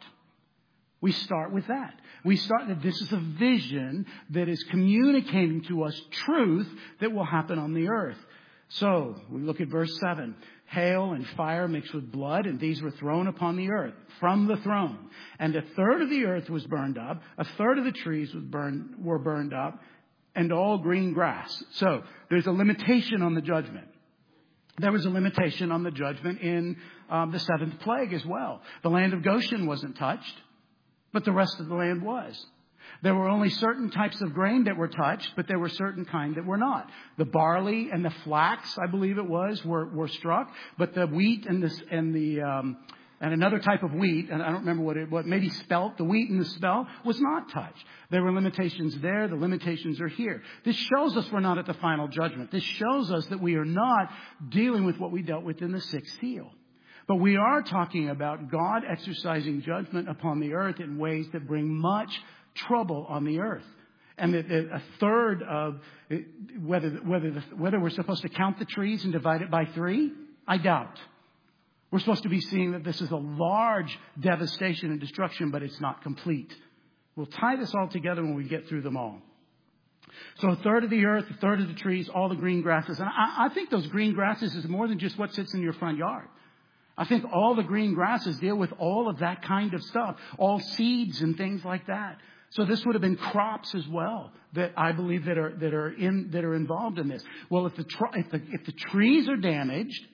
We start with that. We start that this is a vision that is communicating to us truth that will happen on the earth. So we look at verse seven. Hail and fire mixed with blood, and these were thrown upon the earth from the throne. And a third of the earth was burned up. A third of the trees was burned, were burned up, and all green grass. So there's a limitation on the judgment. There was a limitation on the judgment in um, the seventh plague as well. The land of Goshen wasn't touched, but the rest of the land was. There were only certain types of grain that were touched, but there were certain kind that were not. The barley and the flax, I believe it was, were, were struck, but the wheat and the and the um, and another type of wheat, and I don't remember what it was, maybe spelt, the wheat and the spelt was not touched. There were limitations there. The limitations are here. This shows us we're not at the final judgment. This shows us that we are not dealing with what we dealt with in the sixth seal. But we are talking about God exercising judgment upon the earth in ways that bring much trouble on the earth. And that a third of whether whether the, whether we're supposed to count the trees and divide it by three, I doubt. We're supposed to be seeing that this is a large devastation and destruction, but it's not complete. We'll tie this all together when we get through them all. So a third of the earth, a third of the trees, all the green grasses. And I, I think those green grasses is more than just what sits in your front yard. I think all the green grasses deal with all of that kind of stuff, all seeds and things like that. So this would have been crops as well that I believe that are that are in that are involved in this. Well, if the if the if the trees are damaged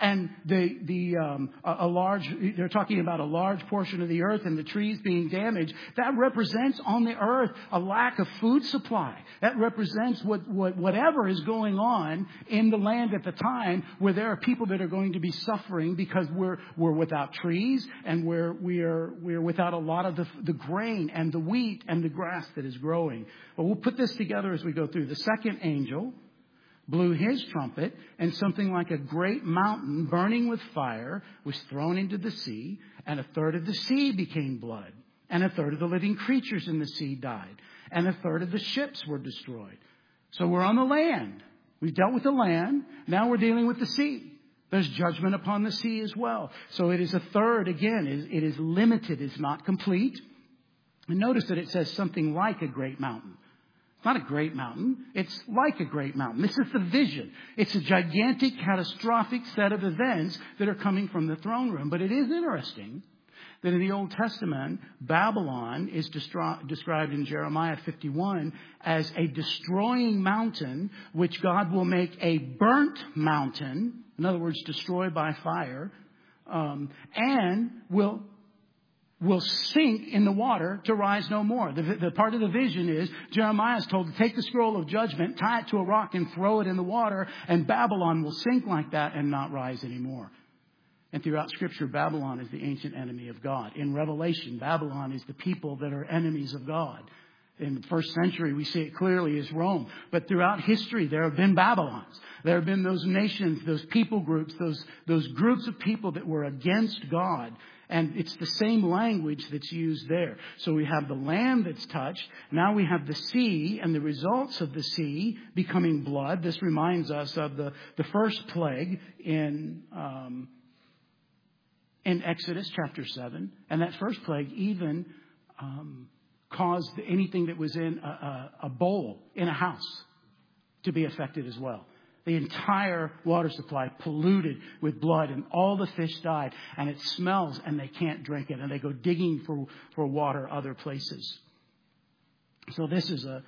And the, the, um, a, a large, they're talking about a large portion of the earth and the trees being damaged. That represents on the earth a lack of food supply. That represents what, what, whatever is going on in the land at the time, where there are people that are going to be suffering because we're, we're without trees, and we're, we are, we're without a lot of the, the grain and the wheat and the grass that is growing. But we'll put this together as we go through. The second angel blew his trumpet, and something like a great mountain burning with fire was thrown into the sea, and a third of the sea became blood, and a third of the living creatures in the sea died, and a third of the ships were destroyed. So we're on the land. We've dealt with the land. Now we're dealing with the sea. There's judgment upon the sea as well. So it is a third, again, it is limited, it's not complete. And notice that it says something like a great mountain. It's not a great mountain. It's like a great mountain. This is the vision. It's a gigantic, catastrophic set of events that are coming from the throne room. But it is interesting that in the Old Testament, Babylon is destri- described in Jeremiah fifty-one as a destroying mountain, which God will make a burnt mountain, in other words, destroyed by fire, um, and will will sink in the water to rise no more. The, the part of the vision is Jeremiah is told to take the scroll of judgment, tie it to a rock, and throw it in the water, and Babylon will sink like that and not rise anymore. And throughout Scripture, Babylon is the ancient enemy of God. In Revelation, Babylon is the people that are enemies of God. In the first century, we see it clearly as Rome. But throughout history, there have been Babylons. There have been those nations, those people groups, those, those groups of people that were against God. And it's the same language that's used there. So we have the land that's touched. Now we have the sea and the results of the sea becoming blood. This reminds us of the, the first plague in, um, in Exodus chapter seven. And that first plague even um, caused anything that was in a, a, a bowl in a house to be affected as well. The entire water supply polluted with blood, and all the fish died, and it smells, and they can't drink it, and they go digging for, for water other places. So this is a,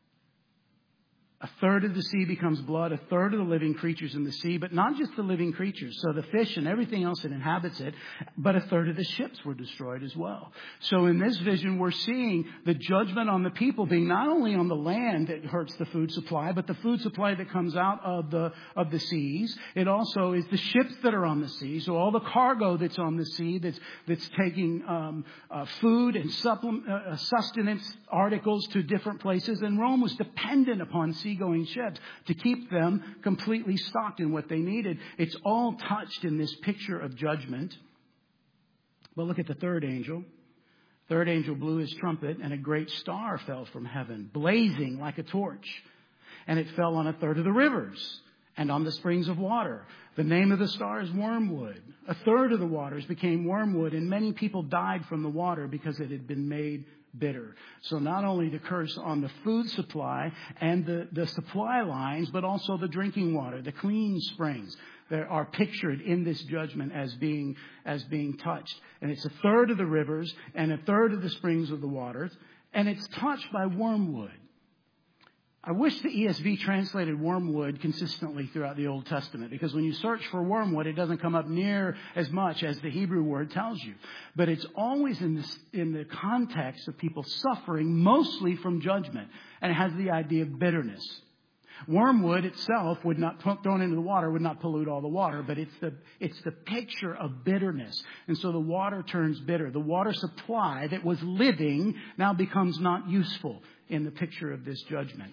a third of the sea becomes blood, a third of the living creatures in the sea, but not just the living creatures, so the fish and everything else that inhabits it, but a third of the ships were destroyed as well. So in this vision, we're seeing the judgment on the people being not only on the land that hurts the food supply, but the food supply that comes out of the of the seas. It also is the ships that are on the sea, so all the cargo that's on the sea that's that's taking um, uh, food and supplement, uh, sustenance articles to different places. And Rome was dependent upon sea going ships to keep them completely stocked in what they needed. It's all touched in this picture of judgment. But look at the third angel. Third angel blew his trumpet, and a great star fell from heaven, blazing like a torch. And it fell on a third of the rivers and on the springs of water. The name of the star is wormwood. A third of the waters became wormwood, and many people died from the water because it had been made bitter. So not only the curse on the food supply and the, the supply lines, but also the drinking water, the clean springs that are pictured in this judgment as being, as being touched. And it's a third of the rivers and a third of the springs of the waters, and it's touched by wormwood. I wish the E S V translated wormwood consistently throughout the Old Testament, because when you search for wormwood, it doesn't come up near as much as the Hebrew word tells you. But it's always in, this, in the context of people suffering, mostly from judgment. And it has the idea of bitterness. Wormwood itself would not, thrown into the water, would not pollute all the water, but it's the, it's the picture of bitterness. And so the water turns bitter. The water supply that was living now becomes not useful in the picture of this judgment.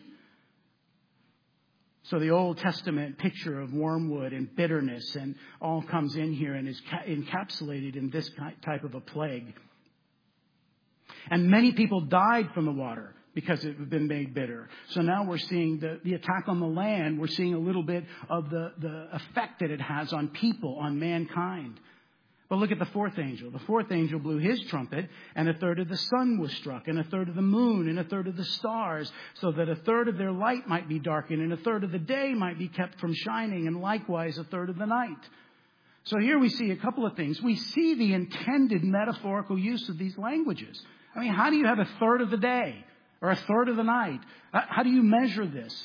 So the Old Testament picture of wormwood and bitterness and all comes in here and is ca- encapsulated in this type of a plague. And many people died from the water because it had been made bitter. So now we're seeing the, the attack on the land. We're seeing a little bit of the, the effect that it has on people, on mankind. But look at the fourth angel. The fourth angel blew his trumpet, and a third of the sun was struck, and a third of the moon, and a third of the stars, so that a third of their light might be darkened, and a third of the day might be kept from shining, and likewise a third of the night. So here we see a couple of things. We see the intended metaphorical use of these languages. I mean, how do you have a third of the day or a third of the night? How do you measure this?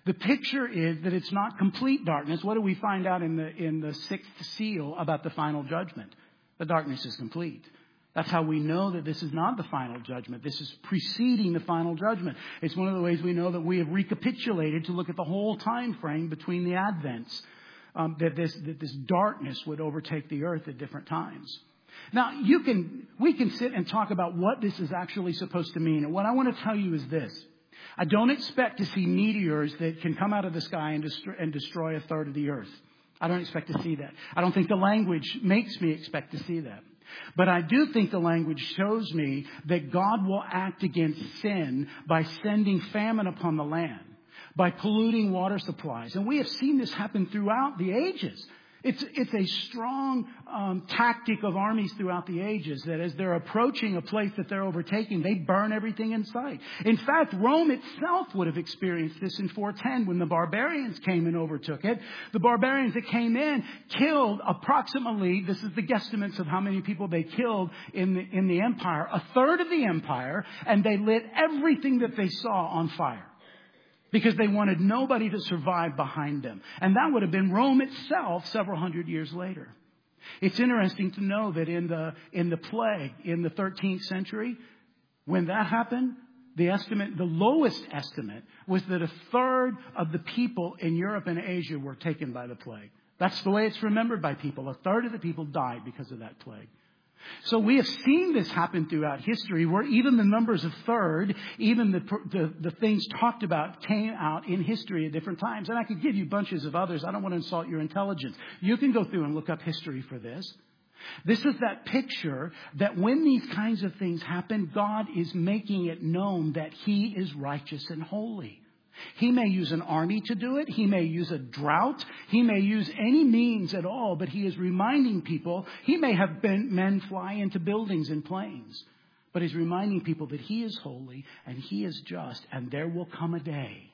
The picture is that it's not complete darkness. What do we find out in the in the sixth seal about the final judgment? The darkness is complete. That's how we know that this is not the final judgment. This is preceding the final judgment. It's one of the ways we know that we have recapitulated to look at the whole time frame between the advents, um, that this that this darkness would overtake the earth at different times. Now, you can we can sit and talk about what this is actually supposed to mean. And what I want to tell you is this. I don't expect to see meteors that can come out of the sky and destroy, and destroy a third of the earth. I don't expect to see that. I don't think the language makes me expect to see that. But I do think the language shows me that God will act against sin by sending famine upon the land, by polluting water supplies. And we have seen this happen throughout the ages. It's, it's a strong um, tactic of armies throughout the ages that as they're approaching a place that they're overtaking, they burn everything in sight. In fact, Rome itself would have experienced this in four ten when the barbarians came and overtook it. The barbarians that came in killed approximately, this is the guesstimates of how many people they killed in the, in the empire, a third of the empire, and they lit everything that they saw on fire. Because they wanted nobody to survive behind them. And that would have been Rome itself several hundred years later. It's interesting to know that in the in the plague in the thirteenth century, when that happened, the estimate, the lowest estimate was that a third of the people in Europe and Asia were taken by the plague. That's the way it's remembered by people. A third of the people died because of that plague. So we have seen this happen throughout history where even the numbers of third, even the, the the things talked about came out in history at different times. And I could give you bunches of others. I don't want to insult your intelligence. You can go through and look up history for this. This is that picture that when these kinds of things happen, God is making it known that He is righteous and holy. He may use an army to do it. He may use a drought. He may use any means at all, but He is reminding people. He may have been men fly into buildings in planes, but He's reminding people that He is holy and He is just, and there will come a day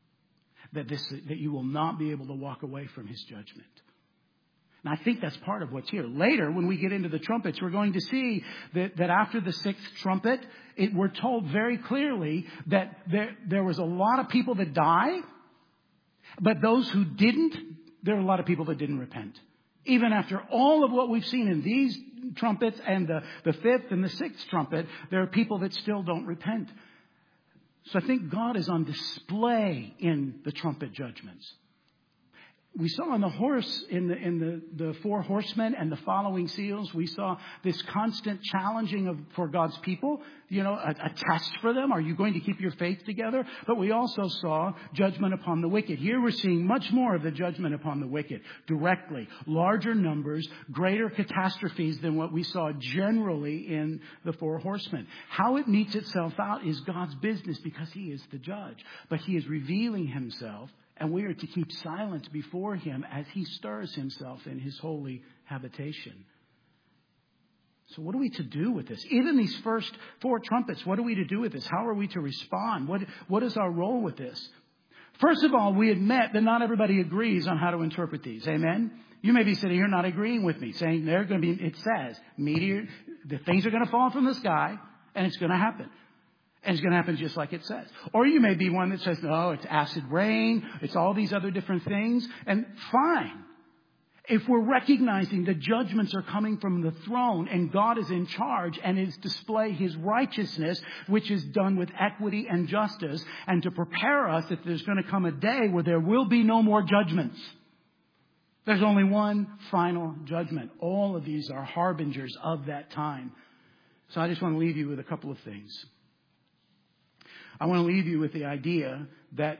that this that you will not be able to walk away from His judgment. And I think that's part of what's here. Later, when we get into the trumpets, we're going to see that, that after the sixth trumpet, it, we're told very clearly that there, there was a lot of people that died, but those who didn't, there are a lot of people that didn't repent. Even after all of what we've seen in these trumpets and the, the fifth and the sixth trumpet, there are people that still don't repent. So I think God is on display in the trumpet judgments. We saw on the horse, in the in the, the four horsemen and the following seals, we saw this constant challenging of for God's people, you know, a, a test for them. Are you going to keep your faith together? But we also saw judgment upon the wicked. Here we're seeing much more of the judgment upon the wicked directly. Larger numbers, greater catastrophes than what we saw generally in the four horsemen. How it meets itself out is God's business because He is the judge. But He is revealing Himself. And we are to keep silent before Him as He stirs Himself in His holy habitation. So what are we to do with this? Even these first four trumpets, what are we to do with this? How are we to respond? What, what is our role with this? First of all, we admit that not everybody agrees on how to interpret these. Amen? You may be sitting here not agreeing with me, saying they're going to be, it says, meteor, the things are going to fall from the sky, and it's going to happen. And it's going to happen just like it says. Or you may be one that says, no, it's acid rain. It's all these other different things. And fine. If we're recognizing the judgments are coming from the throne and God is in charge and is display His righteousness, which is done with equity and justice, and to prepare us that there's going to come a day where there will be no more judgments. There's only one final judgment. All of these are harbingers of that time. So I just want to leave you with a couple of things. I want to leave you with the idea that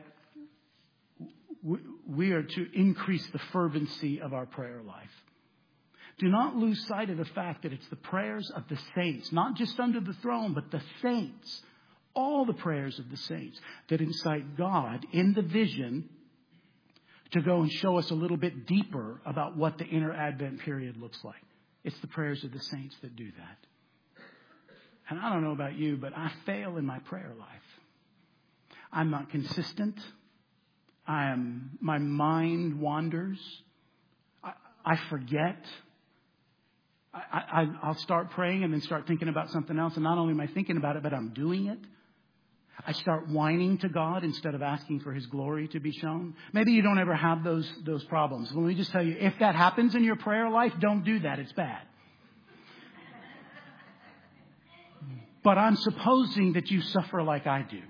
we are to increase the fervency of our prayer life. Do not lose sight of the fact that it's the prayers of the saints, not just under the throne, but the saints, all the prayers of the saints that incite God in the vision to go and show us a little bit deeper about what the inner Advent period looks like. It's the prayers of the saints that do that. And I don't know about you, but I fail in my prayer life. I'm not consistent. I am, my mind wanders. I, I forget. I, I, I'll start praying and then start thinking about something else. And not only am I thinking about it, but I'm doing it. I start whining to God instead of asking for His glory to be shown. Maybe you don't ever have those, those problems. Let me just tell you, if that happens in your prayer life, don't do that. It's bad. But I'm supposing that you suffer like I do.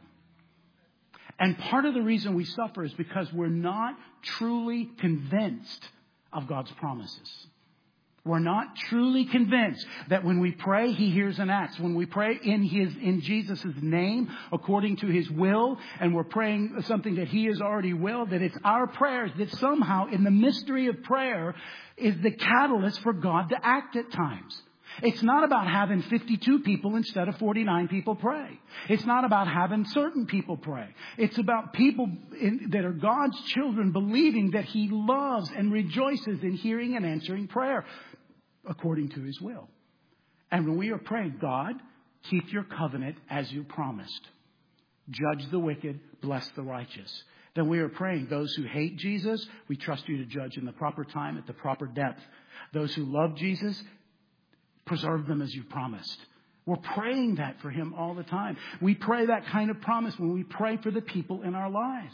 And part of the reason we suffer is because we're not truly convinced of God's promises. We're not truly convinced that when we pray, He hears and acts. When we pray in His, in Jesus' name, according to His will, and we're praying something that He has already willed, that it's our prayers that somehow in the mystery of prayer is the catalyst for God to act at times. It's not about having fifty-two people instead of forty-nine people pray. It's not about having certain people pray. It's about people in, that are God's children believing that He loves and rejoices in hearing and answering prayer according to His will. And when we are praying, God, keep your covenant as you promised. Judge the wicked, bless the righteous. Then we are praying, those who hate Jesus, we trust you to judge in the proper time, at the proper depth. Those who love Jesus, preserve them as you promised. We're praying that for Him all the time. We pray that kind of promise when we pray for the people in our lives.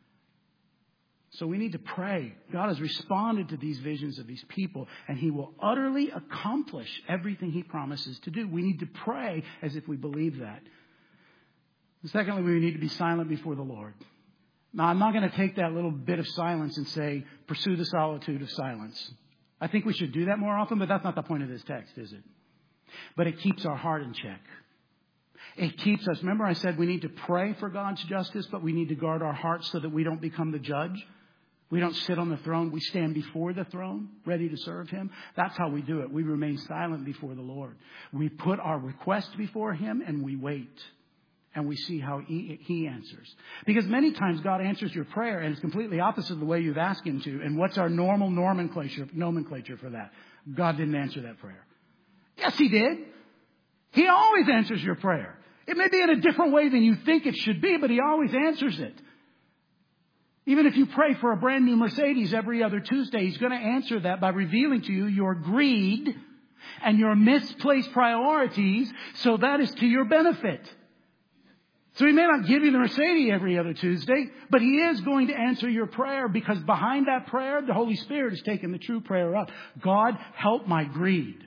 So we need to pray. God has responded to these visions of these people, and He will utterly accomplish everything He promises to do. We need to pray as if we believe that. Secondly, we need to be silent before the Lord. Now, I'm not going to take that little bit of silence and say, pursue the solitude of silence. I think we should do that more often, but that's not the point of this text, is it? But it keeps our heart in check. It keeps us. Remember I said we need to pray for God's justice, but we need to guard our hearts so that we don't become the judge. We don't sit on the throne. We stand before the throne, ready to serve Him. That's how we do it. We remain silent before the Lord. We put our request before Him and we wait. And we see how he, he answers. Because many times God answers your prayer and it's completely opposite of the way you've asked Him to. And what's our normal nomenclature, nomenclature for that? God didn't answer that prayer. Yes, He did. He always answers your prayer. It may be in a different way than you think it should be, but He always answers it. Even if you pray for a brand new Mercedes every other Tuesday, He's going to answer that by revealing to you your greed and your misplaced priorities. So that is to your benefit. So He may not give you the Mercedes every other Tuesday, but He is going to answer your prayer, because behind that prayer, the Holy Spirit has taken the true prayer up. God, help my greed.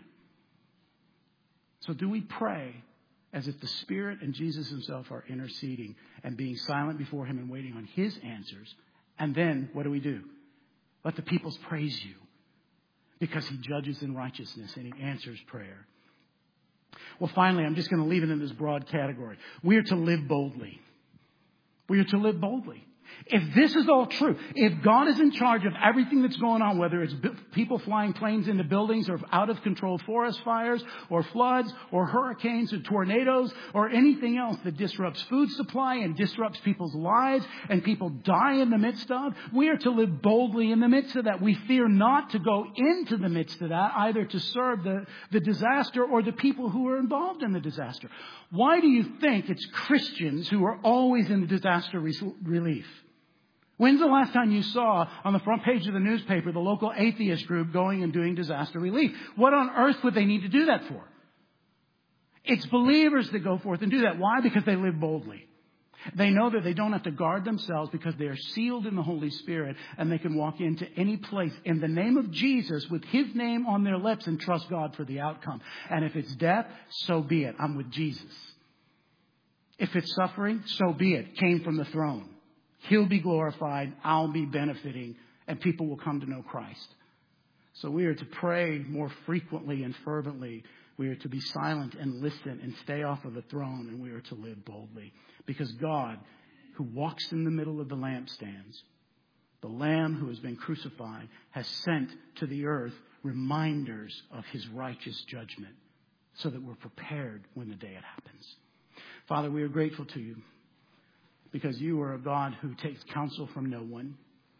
So do we pray as if the Spirit and Jesus Himself are interceding and being silent before Him and waiting on His answers? And then what do we do? Let the peoples praise you, because He judges in righteousness and He answers prayer. Well, finally, I'm just going to leave it in this broad category. We are to live boldly. We are to live boldly. If this is all true, if God is in charge of everything that's going on, whether it's people flying planes into buildings or out of control forest fires or floods or hurricanes or tornadoes or anything else that disrupts food supply and disrupts people's lives and people die in the midst of, we are to live boldly in the midst of that. We fear not to go into the midst of that, either to serve the, the disaster or the people who are involved in the disaster. Why do you think it's Christians who are always in the disaster re- relief? When's the last time you saw on the front page of the newspaper the local atheist group going and doing disaster relief? What on earth would they need to do that for? It's believers that go forth and do that. Why? Because they live boldly. They know that they don't have to guard themselves because they are sealed in the Holy Spirit, and they can walk into any place in the name of Jesus with His name on their lips and trust God for the outcome. And if it's death, so be it. I'm with Jesus. If it's suffering, so be it. Came from the throne. He'll be glorified, I'll be benefiting, and people will come to know Christ. So we are to pray more frequently and fervently. We are to be silent and listen and stay off of the throne, and we are to live boldly. Because God, who walks in the middle of the lampstands, the Lamb who has been crucified, has sent to the earth reminders of His righteous judgment so that we're prepared when the day it happens. Father, we are grateful to You, because You are a God who takes counsel from no one.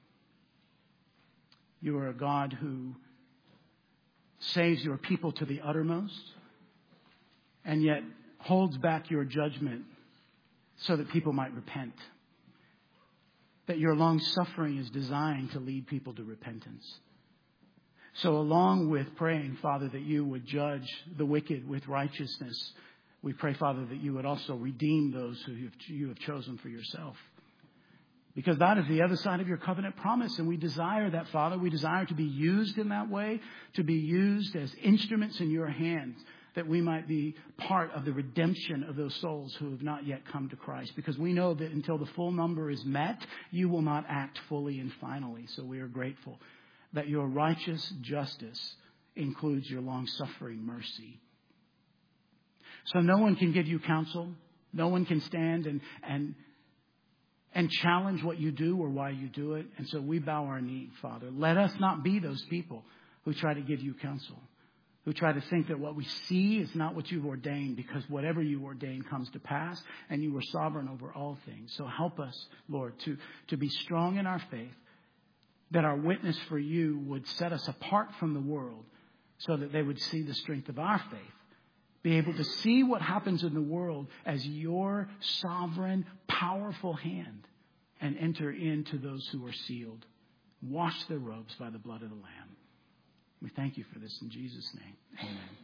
You are a God who saves Your people to the uttermost, and yet holds back Your judgment so that people might repent. That Your long suffering is designed to lead people to repentance. So along with praying, Father, that You would judge the wicked with righteousness, We pray, Father, that you would also redeem those who you have chosen for yourself. Because that is the other side of your covenant promise. And we desire that, Father. We desire to be used in that way, to be used as instruments in your hands, that we might be part of the redemption of those souls who have not yet come to Christ. Because we know that until the full number is met, you will not act fully and finally. So we are grateful that your righteous justice includes your long-suffering mercy. So no one can give you counsel. No one can stand and, and, and challenge what you do or why you do it. And so we bow our knee, Father. Let us not be those people who try to give you counsel, who try to think that what we see is not what you've ordained, because whatever you ordain comes to pass, and you are sovereign over all things. So help us, Lord, to, to be strong in our faith, that our witness for you would set us apart from the world so that they would see the strength of our faith, be able to see what happens in the world as your sovereign, powerful hand, and enter into those who are sealed. Wash their robes by the blood of the Lamb. We thank you for this in Jesus' name. Amen.